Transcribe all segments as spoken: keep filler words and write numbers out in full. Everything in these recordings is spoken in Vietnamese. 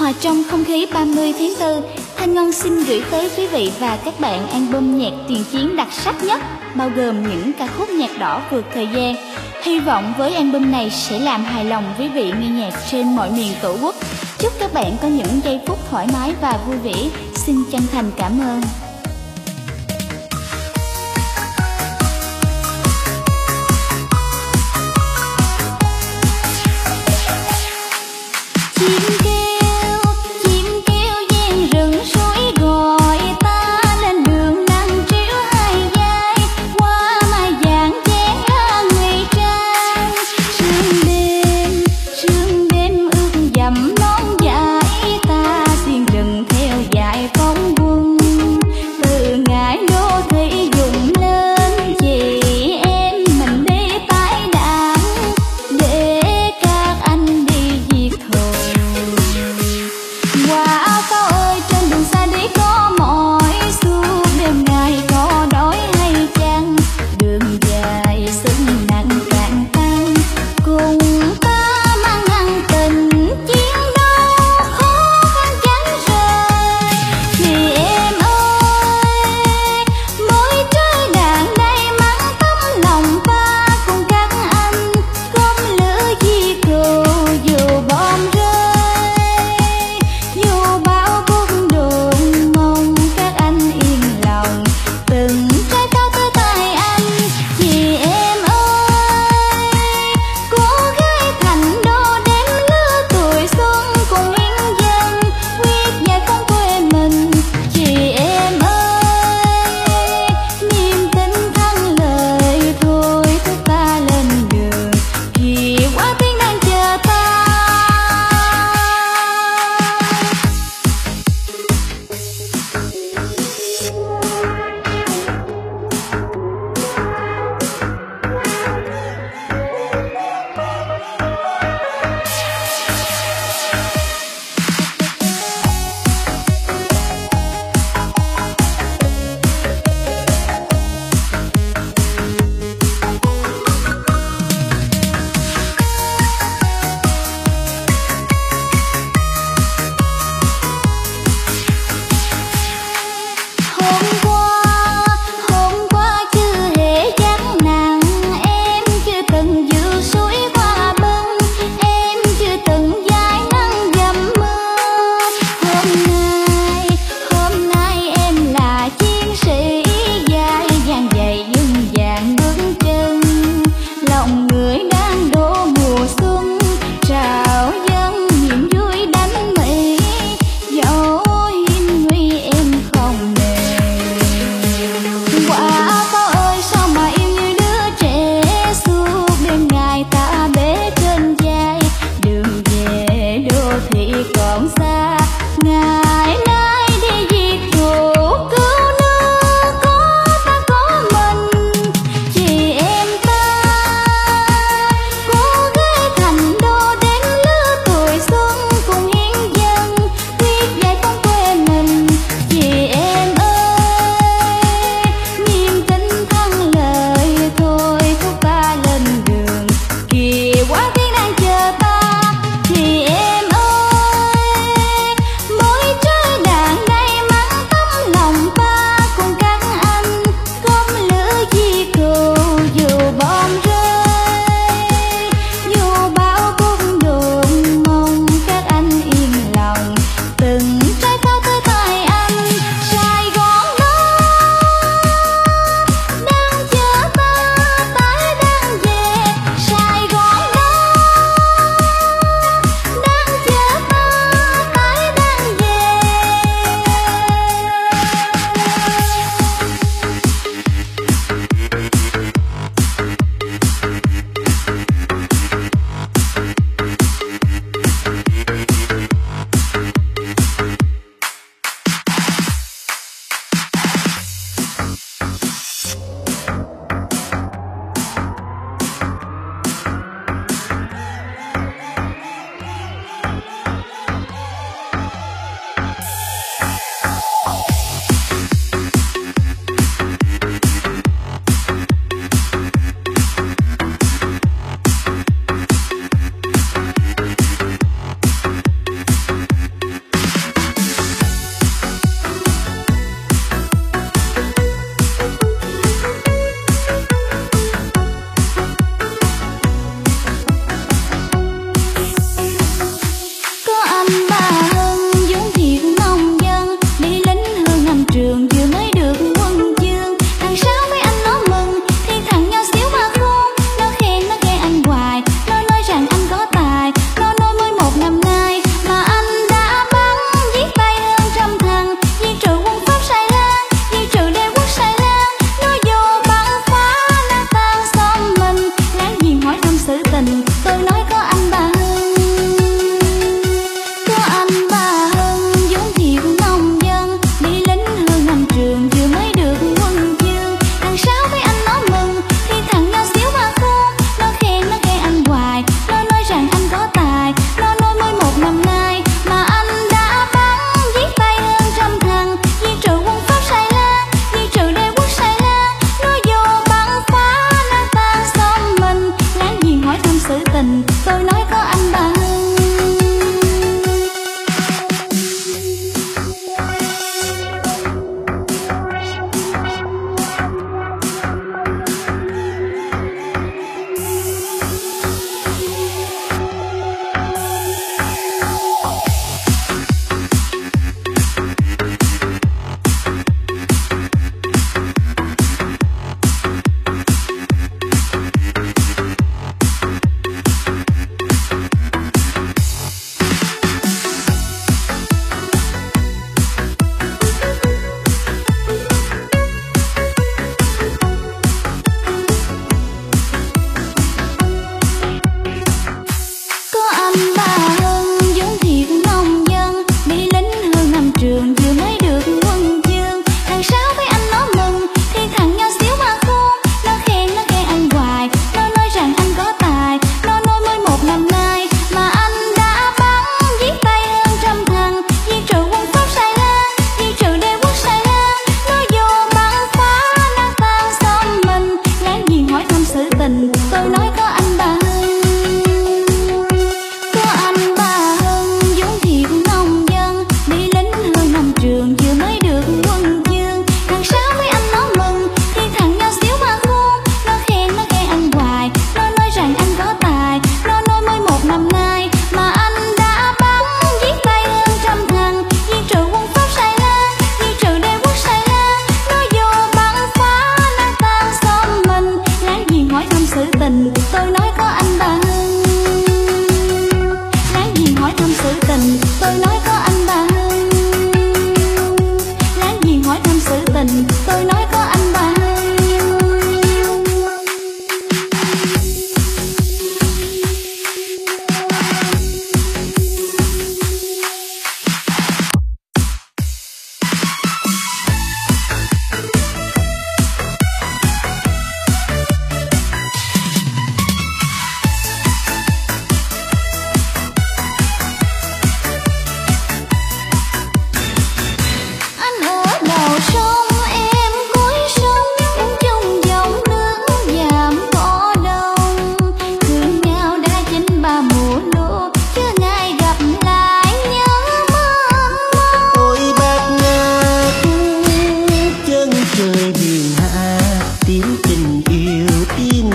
Hòa trong không khí ba mươi tháng tư, Thanh Ngân xin gửi tới quý vị và các bạn album nhạc tiền chiến đặc sắc nhất, bao gồm những ca khúc nhạc đỏ vượt thời gian. Hy vọng với album này sẽ làm hài lòng quý vị nghe nhạc trên mọi miền Tổ quốc. Chúc các bạn có những giây phút thoải mái và vui vẻ. Xin chân thành cảm ơn.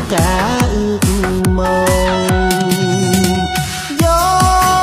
cả ước mong. Gió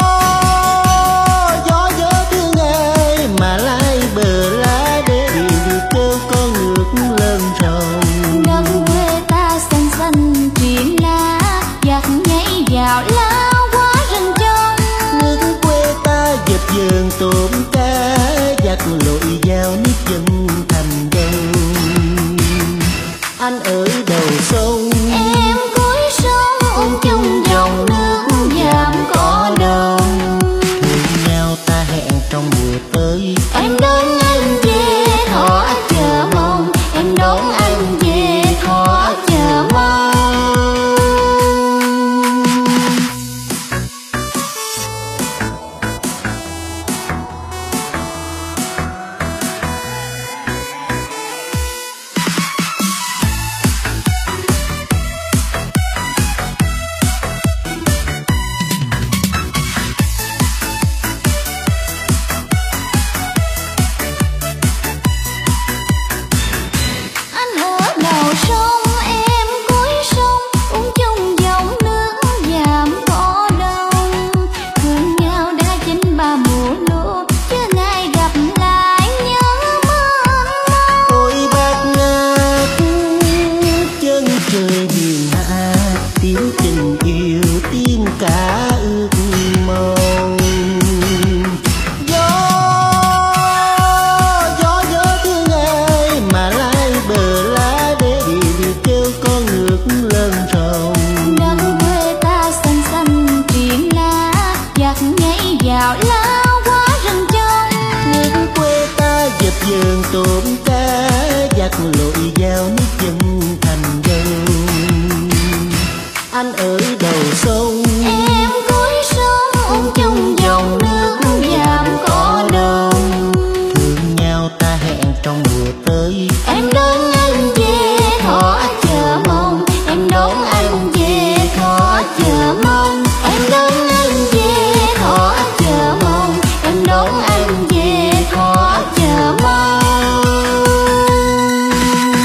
gió gió thương ai mà lai bờ lá để điều điều kêu con ngược lên rồng. Đất quê ta xanh xanh chuyện lá giặt nhảy vào lao qua rừng trong. Nước quê ta dệt dờn tôm cá giặt lội vào nước dân thành đông. Anh ở đầu sông Em cuối sông ôm chung dòng nước giảm cỏ đồng. thương nhau ta hẹn trong mùa tới. Em đón anh về thọ chờ mong, em đón anh về thọ chờ mong. Anh ở đầu sông em cuối sông uống chung dòng nước giảm cỏ đông. Thương nhau đã chín ba mùa lúa chưa ngày gặp lại nhớ mong. Ôi bát ngát chân trời hiền hạ tiếng tình yêu tiếng cả ước mong. Gió gió gió thương ai mà lai bờ lá để điều điều kêu con ngược lên rồng. Đất quê ta xanh xanh chuyện lá giặt nhảy vào lao qua rừng trong. Nước quê ta dệt dờn tôm cá giặt lội vào nước dân thành đông. Anh ở đầu sông Em cuối sông ôm chung dòng nước giảm cỏ đồng. thương nhau ta hẹn trong mùa tới. Em đón anh về thọ chờ mong, em đón anh về thọ chờ mong. Em đón anh về thọ chờ mong, em đón anh về thọ chờ mong.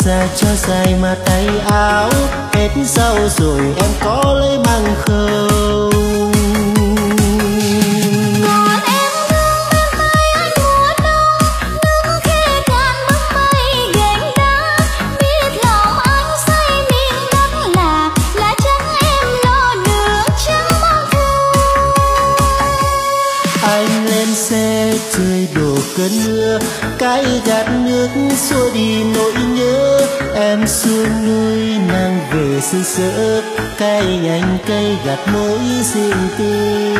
xa cho dài mà tay áo hết sau rồi em có lấy măng không? Trời đổ cơn mưa cái gạt nước xua đi nỗi nhớ em xuống núi nàng về sương sớm cây anh cây gạt nỗi riêng tư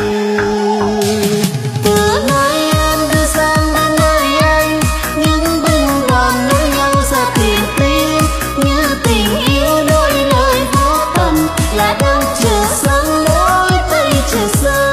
từ nơi em đưa sang đến nơi anh những bưng đoàn nối nhau ra tìm tim như tình yêu đôi lời vô tận là đang chờ sáng đôi tay chờ xa.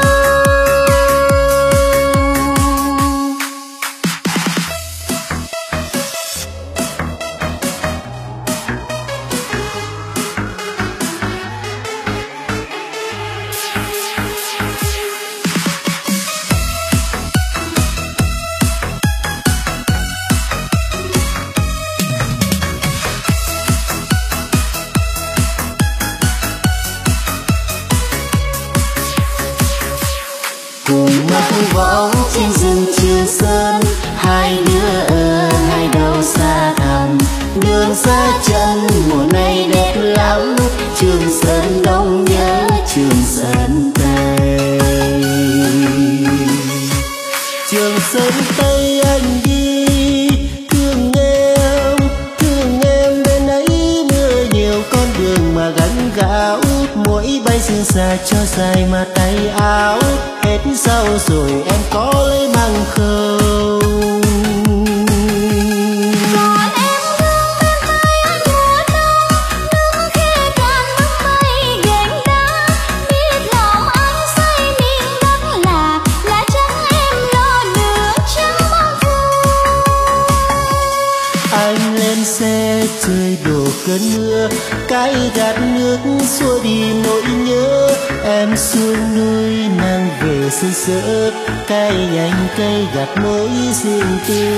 Võ trên rừng Trường Sơn hai đứa ở hai đầu xa thẳm đường xa chân mùa này đẹp lắm Trường Sơn Đông nhớ Trường Sơn Tây Trường Sơn Tây anh đi thương em thương em bên ấy mưa nhiều con đường mà gánh gạo mỗi bay sương xa cho dài mà tay áo hết sau rồi em có lấy măng không? Còn em thương bên tay anh mùa đông nước khe cạn bước bay ghềnh đá biết lòng anh say miền đất là là chẳng em lo được chẳng mong thu. Anh lên xe trời đổ cơn mưa cái gạt nước xua đi nỗi nhớ em xuống núi nàng về sương sớm cây anh cây gạt nỗi riêng tư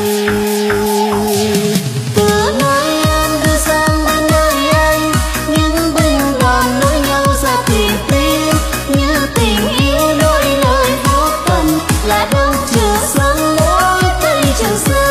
từ nơi em đưa sang đến nơi anh những bưng đoàn nối nhau ra tìm tim như tình yêu đôi lời vô tận là đang chờ sáng đôi tay chờ xa.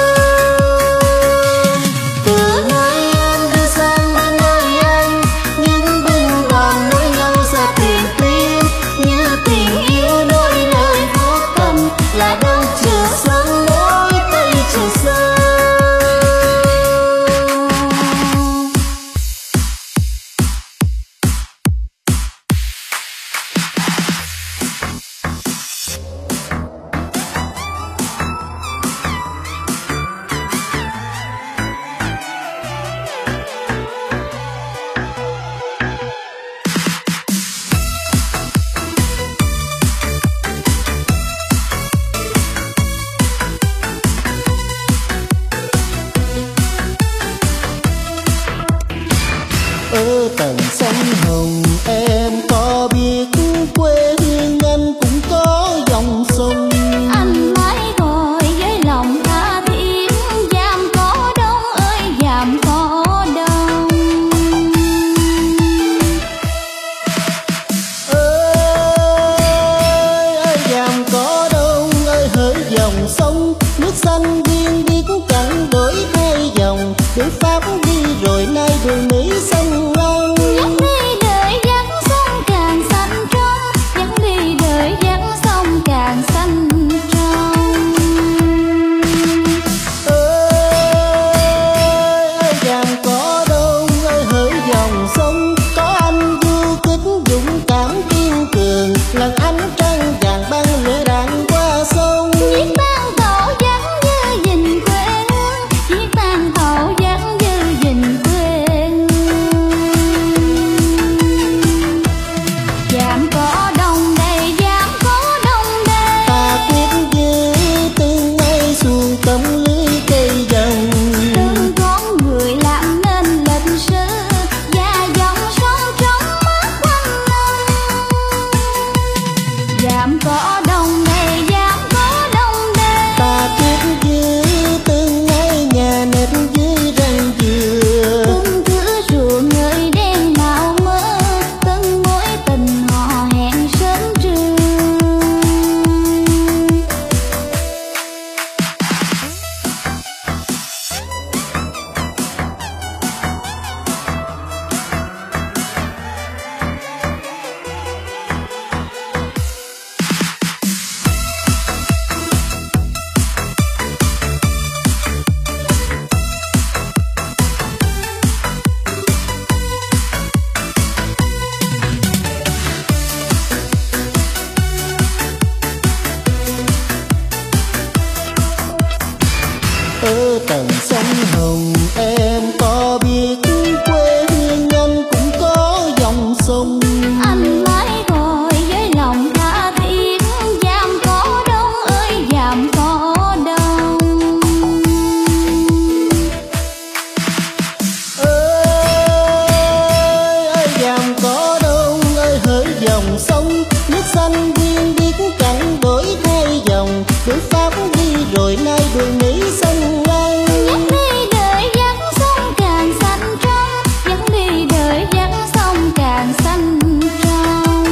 tầng sông Hồng. Em có biết quê hương anh cũng có dòng sông. Anh mãi gọi với lòng tha thiết, dạm có đông ơi dạm có đông. Ơi ơi dạm có đông ơi hỡi dòng sông, nước xanh biên biết cảnh đổi thay dòng. Đôi Pháp đi rồi nay đôi Mỹ xanh lăng. Dắt đi đời dắt sông càng xanh trong, dắt đi đời dắt sông càng xanh trong.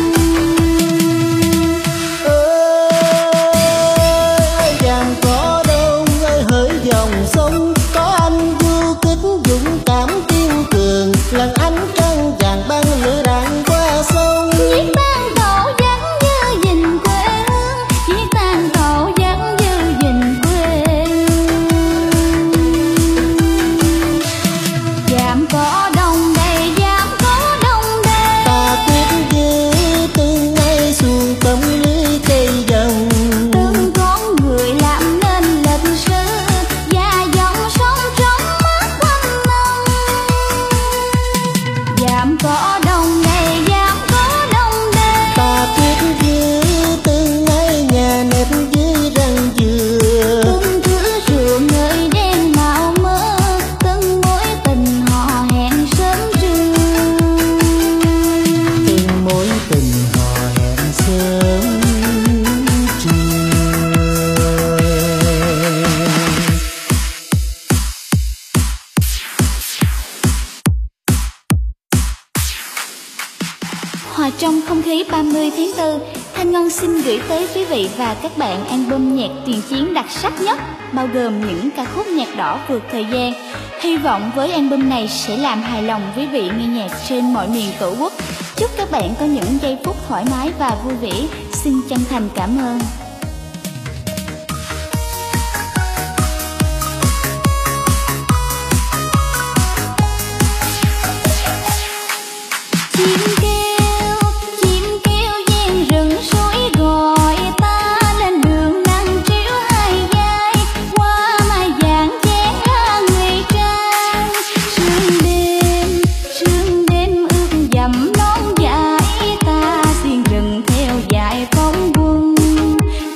Ơi dạm có đông ơi hỡi dòng sông, có anh du kích dũng cảm kiên cường, làn ánh trăng vàng ban lửa đạn qua sông. Viết tan tàu vắng như dình quê hương, viết tan tàu vắng như dình quê hương. Dạm có đông đây, dạm có đông đây. Ta quyết giữ từ nay xuồng tấm lưới cây dòng. Từng con người làm nên lịch sử và dòng sông trong mắt quanh năm. Dạm có đông đây, dạm có đông đây. Ta quyết giữ từ nay nhà nếp dưới răng dừa. Từng thứ rượu ngời đen màu mơ, từng mối tình họ hẹn sớm trưa. Từng mối tình hò hẹn sớm trưa. Hòa trong không khí ba mươi tháng tư, Thanh Ngân xin gửi tới quý vị và các bạn album nhạc tiền chiến đặc sắc nhất, bao gồm những ca khúc nhạc đỏ vượt thời gian. Hy vọng với album này sẽ làm hài lòng quý vị nghe nhạc trên mọi miền tổ quốc. Chúc các bạn có những giây phút thoải mái và vui vẻ. Xin chân thành cảm ơn. Chim kêu, chim kêu gian rừng suối gọi ta lên đường nắng chiếu hai vai, qua mai vàng chén hoa người trang. Sương đêm, sương đêm ướt dầm nón dài, ta xiên rừng theo dải phong quân.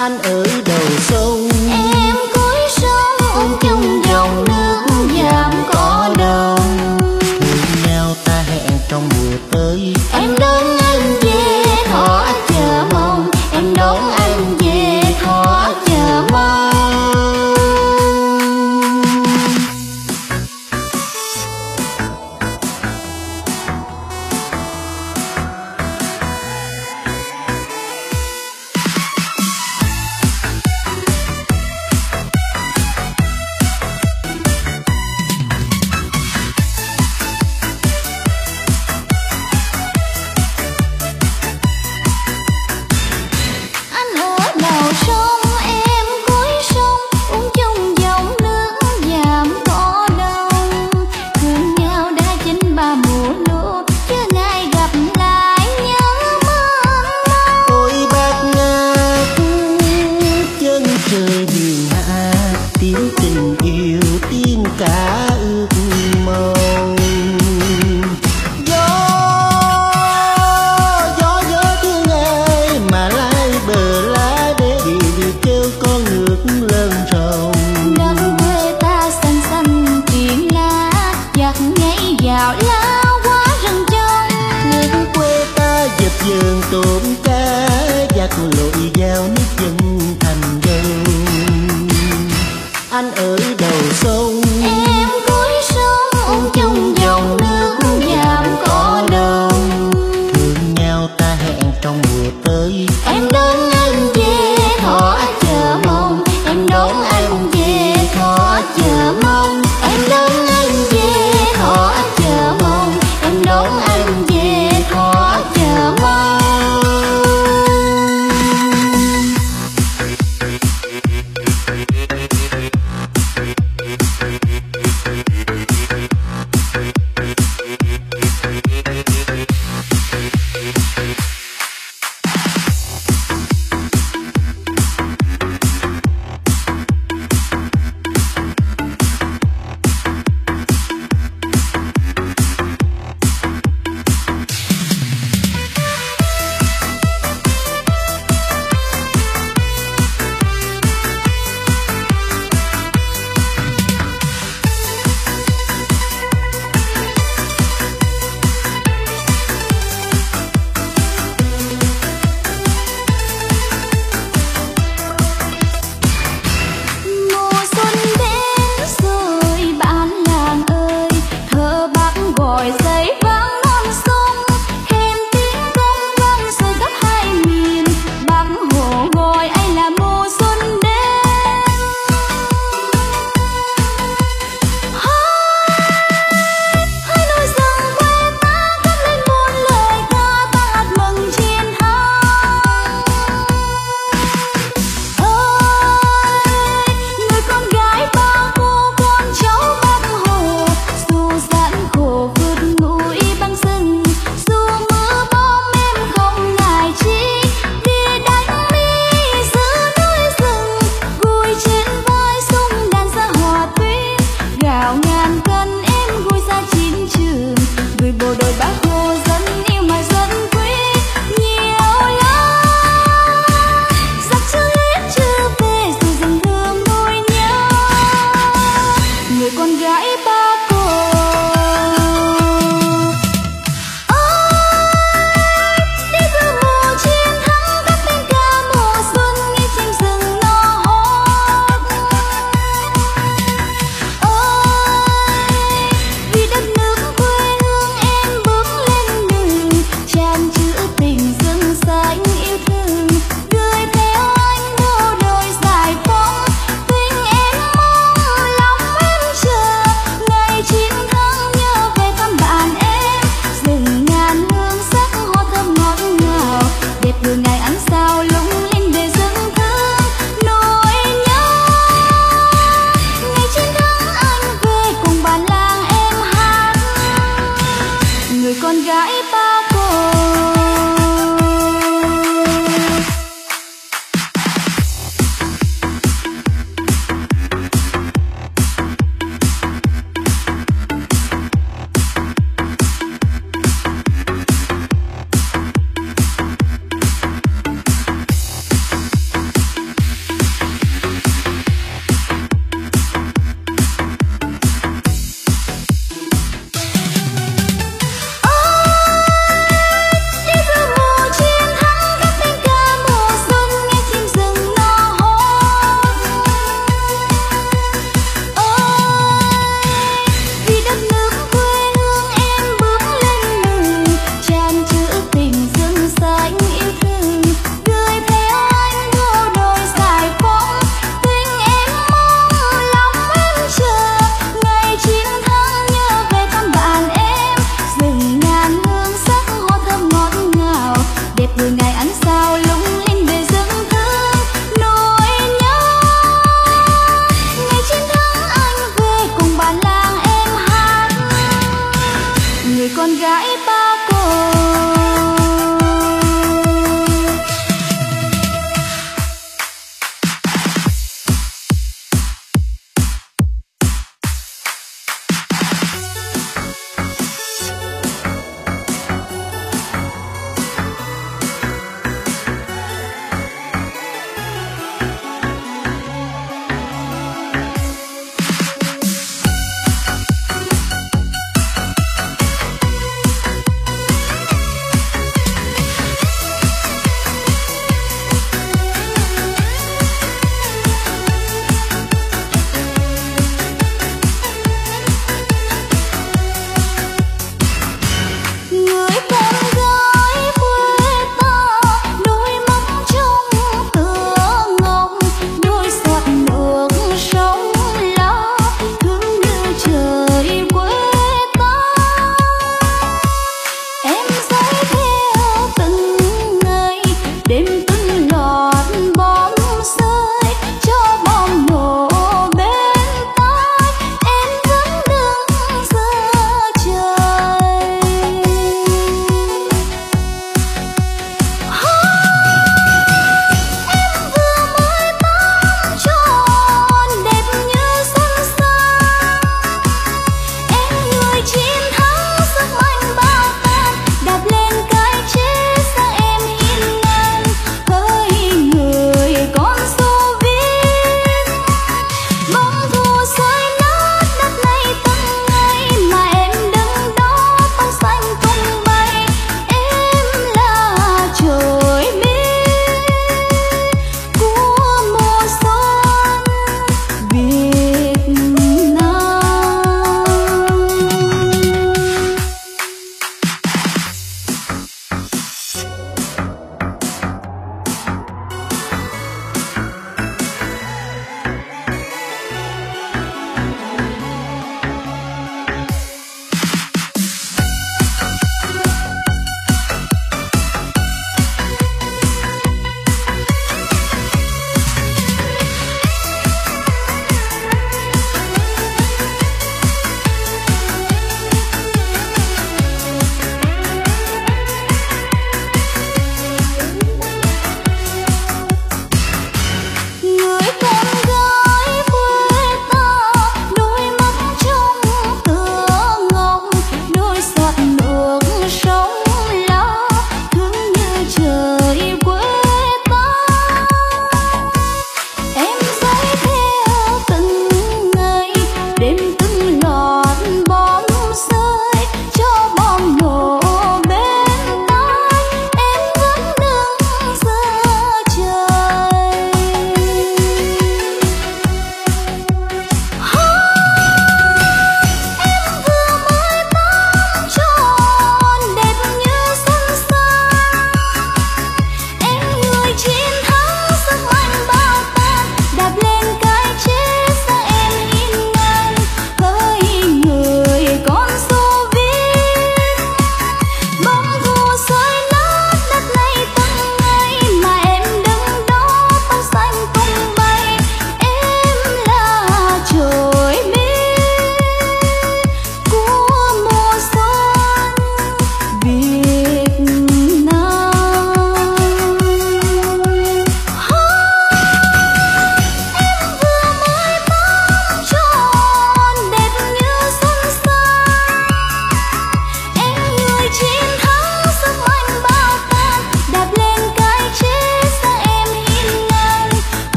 Anh ở đầu sông, em cuối sông, ôm chung dòng nước giảm cỏ đồng. thương nhau ta hẹn trong mùa tới, Em đón anh về thọ chờ mong, em đón anh về thọ chờ mong. cả ước mong. Gió gió gió thương ai mà lai bờ lá để điều điều kêu con nước lên rồng. Đất quê ta xanh xanh chuyện lá giặt nhảy vào lao quá rừng trông. Nước quê ta dập dờn tôm cá giặt lội vào nước chân thành dâu. Anh ở đầu sông, em cuối sông, ôm chung dòng nước giảm cỏ đồng. thương nhau ta hẹn trong mùa tới, Em đón anh về thọ chờ mong, em đón anh về thọ chờ mong. Em đón anh về thọ chờ mong, em đón anh về thọ chờ mong.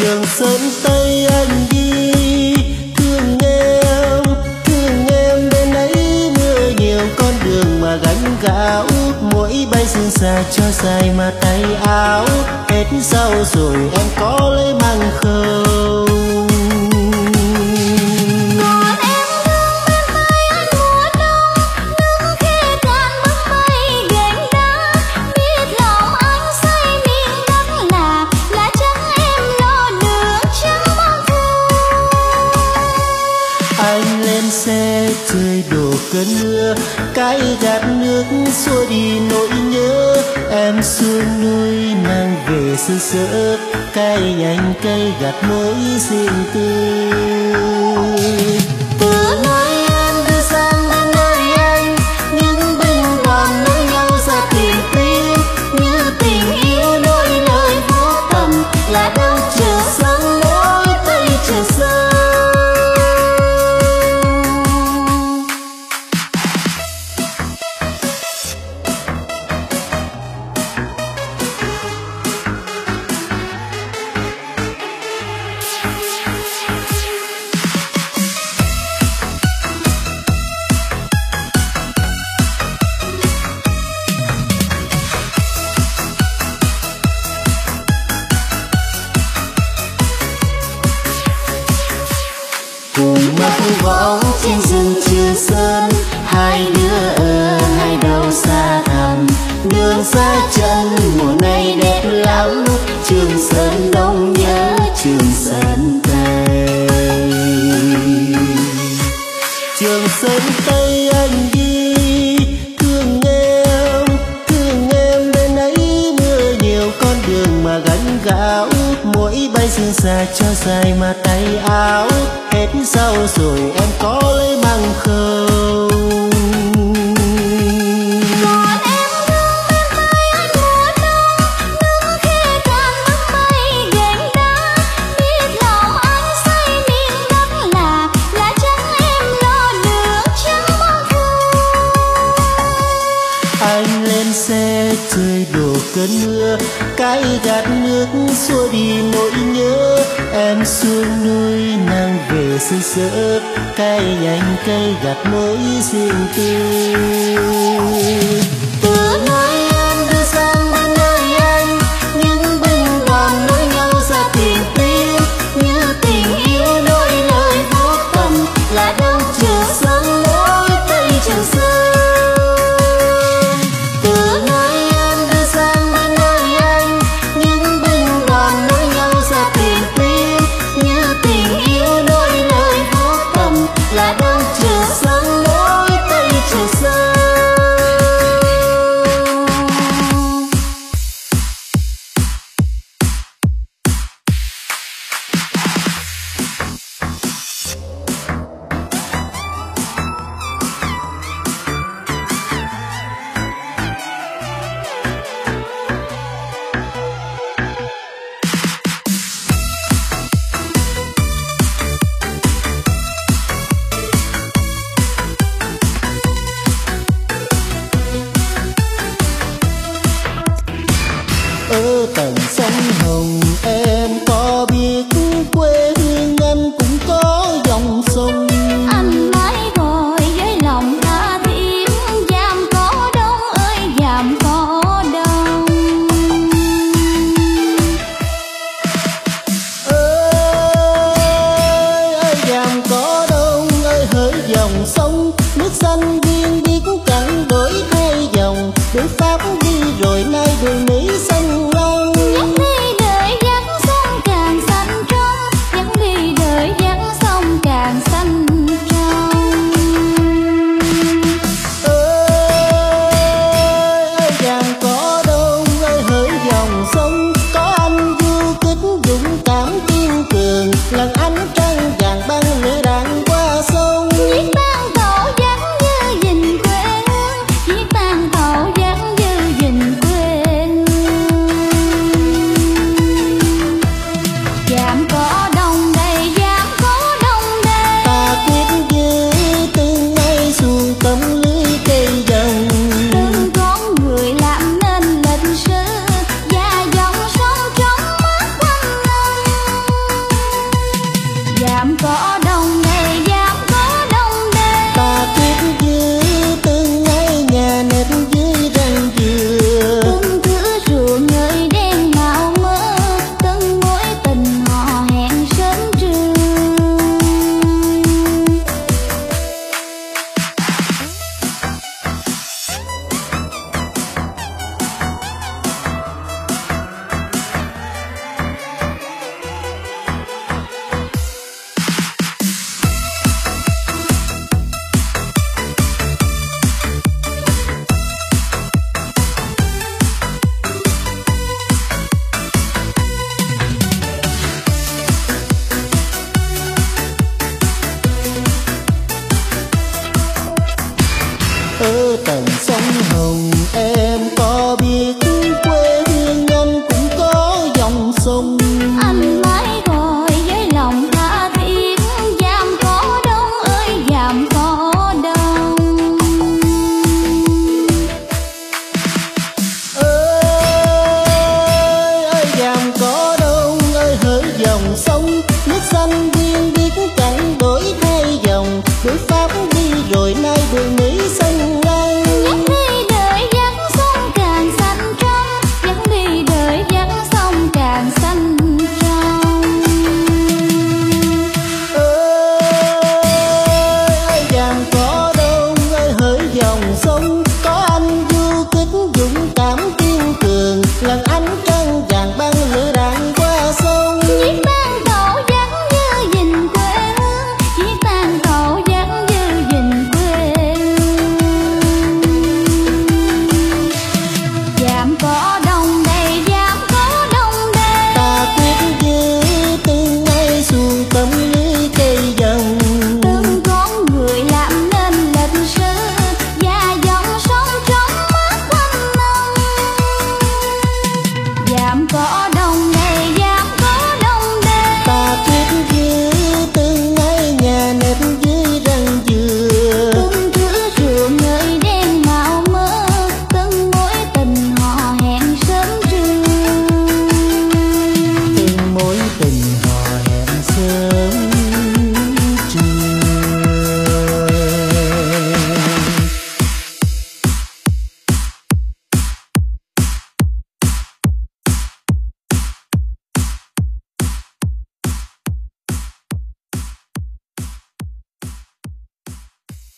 Trường Sơn Tây anh đi thương em, thương em bên ấy mưa nhiều con đường mà gánh gạo, mỗi bay sương xa cho dài mà tay áo, hết sau rồi em có lấy măng không? Trời đổ cơn mưa cái gạt nước xua đi nỗi nhớ, em xuống núi mang về sương sớt cái nhành cây gạt mối riêng tư. Từ nơi em đưa sang đến nơi anh, những bình còn nối nhau ra tìm tim, như tình yêu đôi lời vô tận là đâu chờ sáng mỗi tay chờ xa. Võ trên rừng Trường Sơn, hai đứa ở hai đầu xa thẳm, đường xa chân mùa này đẹp lắm, Trường Sơn Đông nhớ Trường Sơn Tây. Trường Sơn Tây anh đi thương em, thương em bên ấy mưa nhiều con đường mà gánh gạo, mỗi bay sương xa cho dài mà tay áo, hết sau rồi em có lấy măng không? Còn em đứng bên tay anh mùa đông, đứng khi tràn nắng mây đêm đá, biết lòng anh say miền đất là là chẳng em lo được chẳng mong thương. Anh lên xe trời đổ cơn mưa cái gạt nước xua đi nỗi nhớ, em xuống núi mang về sương sớt cái nhành cây gạt mối riêng tư. Từ nơi em đưa sang đến nơi anh, những bình còn nối nhau ra tìm tim, như tình yêu đôi lời vô tận là đâu chờ sáng mỗi tay chờ xa. Là đâu chờ sáng mỗi tay chờ xa. Ở tận sông Hồng em có biết quê hương anh cũng có dòng sông. Anh mãi gọi với lòng tha thiết, dàm có đông ơi dàm có đông. Ơi ơi dàm có đông ơi hỡi dòng sông, nước xanh biên biết chẳng đổi hai dòng, đường Pháp đi rồi nay đường Mỹ xanh long. Dắt đi đời dắt sông càng xanh trong, dắt đi đời dắt sông càng xanh trong. Ơi ơi dàm có đông ơi hỡi dòng sông, có anh du kích dũng cảm kiên cường, lần ánh trăng vàng băng lửa đạn qua sông. Viết ban tàu dắt như gìn quê hương, viết ban tàu dắt như gìn quê hương. Dàm có đông đây, dàm có đông đây, Ta quyết giữ tương nay xuồng tấm lưới cây dòng. từng con người làm nên lịch sử và dòng sông trong mắt quanh năm. có